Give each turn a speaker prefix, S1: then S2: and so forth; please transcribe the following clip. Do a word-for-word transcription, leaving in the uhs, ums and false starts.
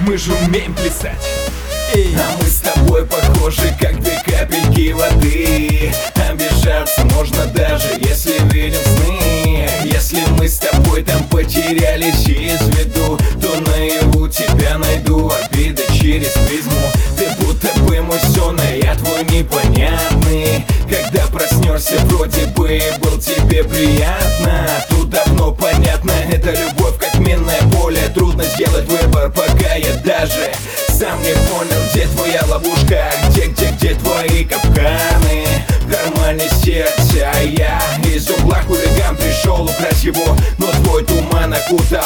S1: мы же умеем плясать. Эй.
S2: А мы с тобой похожи, как две капельки воды. Обижаться можно даже, если видим сны. Если мы с тобой там потерялись из виду, то наяву тебя найду, обиды через призму. Ты будто бы мой сон, а я твой непонятный. Когда проснешься, вроде бы и был тебе приятно. Тут давно понятно, это любовь как минное поле. Трудно сделать выбор, пока я даже сам не понял, где твоя ловушка, где, где, где твои капканы. В кармане сердца, а я из угла хулиган пришел украсть его, но твой туман окутал